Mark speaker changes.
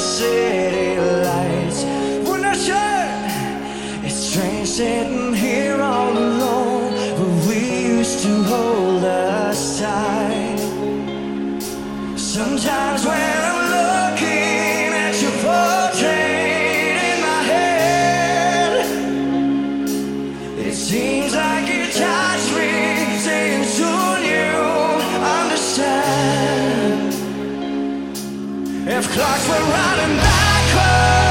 Speaker 1: city lights. We're not sure. It's strange sitting here all alone, but we used to hold us tight. Sometimes when I'm looking at your portrait in my head, it seems like you touch me, saying soon you'll understand. If clocks were running backwards,